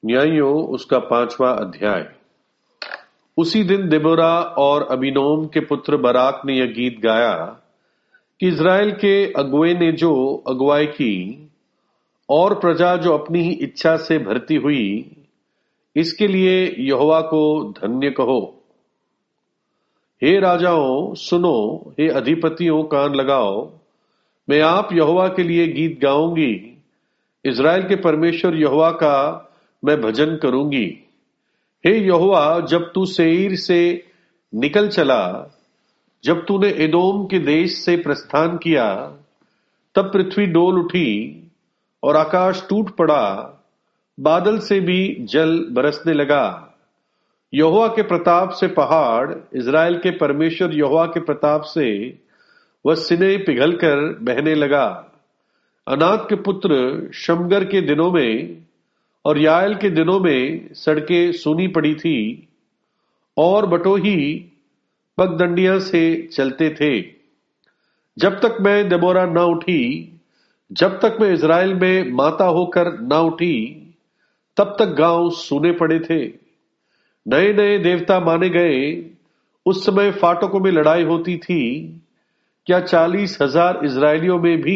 न्यायों उसका 5वां अध्याय। उसी दिन देबोरा और अबीनोम के पुत्र बराक ने यह गीत गाया कि इज़राइल के अगुए ने जो अगुवाई की और प्रजा जो अपनी ही इच्छा से भरती हुई, इसके लिए यहोवा को धन्य कहो। हे राजाओं सुनो, हे अधिपतियों कान लगाओ। मैं आप यहोवा के लिए गीत गाऊंगी, इज़राइल के परमेश्वर यहोवा का मैं भजन करूंगी। हे यहोवा, जब तू सेईर से निकल चला, जब तूने एदोम के देश से प्रस्थान किया, तब पृथ्वी डोल उठी और आकाश टूट पड़ा, बादल से भी जल बरसने लगा। यहोवा के प्रताप से पहाड़, इज़राइल के परमेश्वर यहोवा के प्रताप से वह सिने पिघलकर बहने लगा। अनात के पुत्र शमगर के दिनों में और याएल के दिनों में सड़कें सूनी पड़ी थी और बटोही पगडंडियां से चलते थे। जब तक मैं देबोरा न उठी, जब तक मैं इज़राइल में माता होकर न उठी, तब तक गांव सूने पड़े थे। नए नए देवता माने गए। उस समय फाटकों में लड़ाई होती थी। क्या 40,000 इज़राइलियों में भी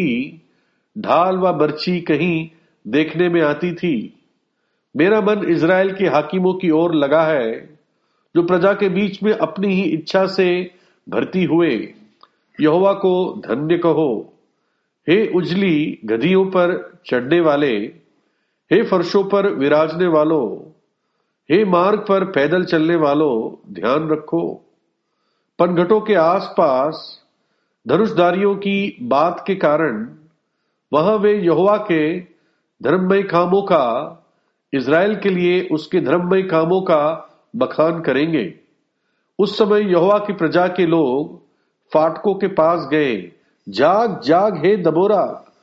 ढाल व बर्छी कहीं देखने में आती थी? मेरा मन इज़राइल के हाकिमों की ओर लगा है, जो प्रजा के बीच में अपनी ही इच्छा से भर्ती हुए। यहोवा को धन्य कहो। हे उजली गधियों पर चढ़ने वाले, हे फर्शों पर विराजने वालों, हे मार्ग पर पैदल चलने वालों, ध्यान रखो। पनघटों के आसपास धनुषधारियों की बात के कारण वहां वे यहोवा के धर्ममय कामों का, इज़राइल के लिए उसके धर्ममय कामों का बखान करेंगे। उस समय यहोवा की प्रजा के लोग फाटकों के पास गए। जाग जाग हे दबोरा,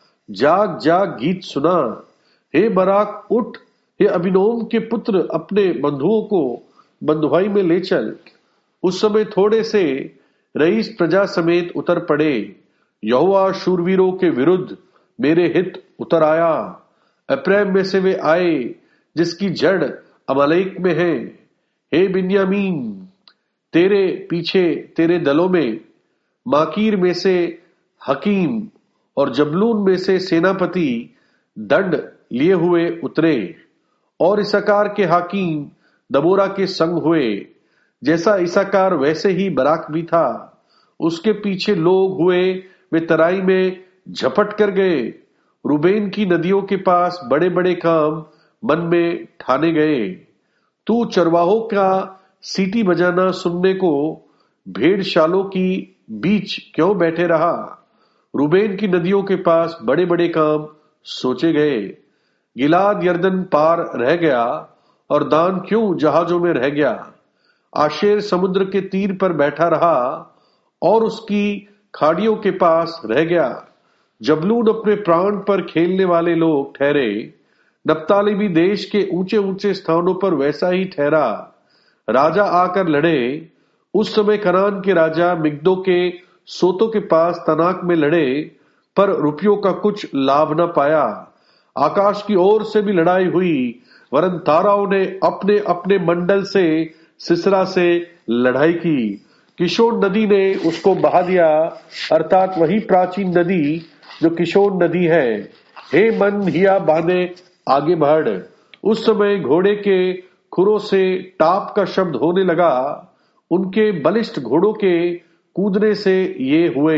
जाग जाग गीत सुना। हे बराक उठ, हे अबीनोम के पुत्र अपने बंधुओं को बंधुआई में ले चल। उस समय थोड़े से रईस प्रजा समेत उतर पड़े। यहोवा शूरवीरों के विरुद्ध मेरे हित उतर आया। एप्रैम में से वे आए जिसकी जड़ अमालेक में है। हे बिन्यामीन, तेरे पीछे तेरे दलों में माकीर में से हकीम और जबलून में से सेनापति दंड लिए हुए उतरे। और इसाकार के हाकिम दबोरा के संग हुए। जैसा इसाकार वैसे ही बराक भी था। उसके पीछे लोग हुए, वे तराई में झपट कर गए। रूबेन की नदियों के पास बड़े बड़े काम मन में ठाने गए। तू चरवाहों का सीटी बजाना सुनने को भेड़शालों की बीच क्यों बैठे रहा? रूबेन की नदियों के पास बड़े बड़े काम सोचे गए। गिलाद यर्दन पार रह गया और दान क्यों जहाजों में रह गया? आशेर समुद्र के तीर पर बैठा रहा और उसकी खाड़ियों के पास रह गया। जबलून अपने प्राण पर खेलने वाले लोग ठहरे। नप्ताली भी देश के ऊंचे ऊंचे स्थानों पर वैसा ही ठहरा। राजा आकर लड़े। उस समय कनान के राजा मिग्दो के सोतों के पास तनाक में लड़े, पर रुपयों का कुछ लाभ न पाया। आकाश की ओर से भी लड़ाई हुई, वरन ताराओं ने अपने अपने मंडल से सिसरा से लड़ाई की। किशोन नदी ने उसको बहा दिया, अर्थात वही प्राचीन नदी जो किशोन नदी है। हे मन हिया बांधे आगे बढ़। उस समय घोड़े के खुरों से टाप का शब्द होने लगा। उनके बलिष्ठ घोड़ों के कूदने से ये हुए।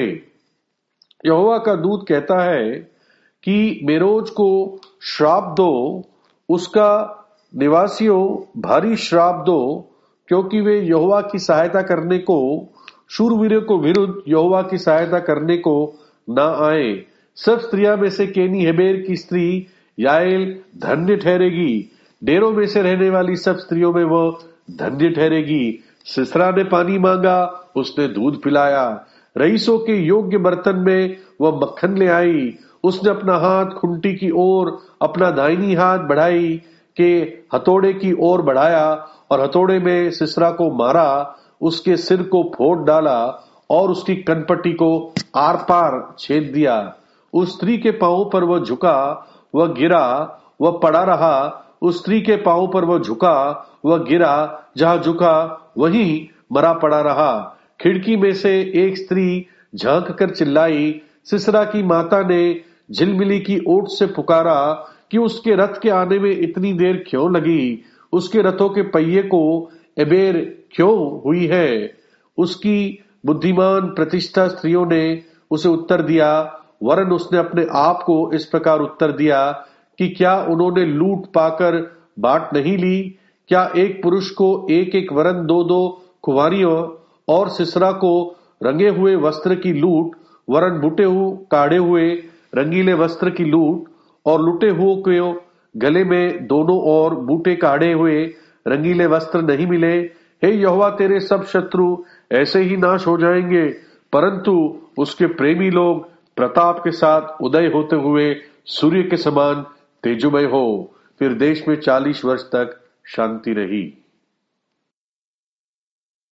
यहोवा का दूत कहता है कि मेरोज को श्राप दो, उसका निवासियों भारी श्राप दो, क्योंकि वे यहोवा की सहायता करने को, शूरवीरों को विरुद्ध यहोवा की सहायता करने को न आए। सब स्त्रियां में से केनी हेबेर की स्त्री याएल धन्य ठहरेगी। डेरों में से रहने वाली सब स्त्रियों में वह धन्य ठहरेगी। सिसरा ने पानी मांगा, उसने दूध पिलाया। रईसों के योग्य बर्तन में वह मक्खन ले आई। उसने अपना हाथ खुंटी की ओर, अपना दाहिनी हाथ बढ़ाई के हथौड़े की ओर बढ़ाया और हथौड़े में सिसरा को मारा। उसके सिर को फोड़ डाला और उसकी कनपट्टी को आर पार छेद दिया। उस स्त्री के पांवों पर वह झुका, वह गिरा, वह पड़ा रहा, उस स्त्री के पांव पर वह झुका, वह गिरा, जहां झुका वहीं मरा पड़ा रहा। खिड़की में से एक स्त्री झांक कर चिल्लाई। सिसरा की माता ने झिलमिली की ओट से पुकारा कि उसके रथ के आने में इतनी देर क्यों लगी, उसके रथों के पहिए को एबेर क्यों हुई है। उसकी बुद्धिमान प्रतिष्ठा स्त्रियों ने उसे उत्तर दिया, वरन उसने अपने आप को इस प्रकार उत्तर दिया कि क्या उन्होंने लूट पाकर बाट नहीं ली? क्या एक पुरुष को एक एक वरन दो दो कुंवारियों और सिसरा को रंगे हुए वस्त्र की लूट, वरन बुटे हुए काढ़े हुए रंगीले वस्त्र की लूट, और लुटे हुए को गले में दोनों ओर बूटे काढ़े हुए रंगीले वस्त्र नहीं मिले? हे यहोवा, तेरे सब शत्रु ऐसे ही नाश हो जाएंगे, परंतु उसके प्रेमी लोग प्रताप के साथ उदय होते हुए सूर्य के समान तेजोमय हो। फिर देश में 40 वर्ष तक शांति रही।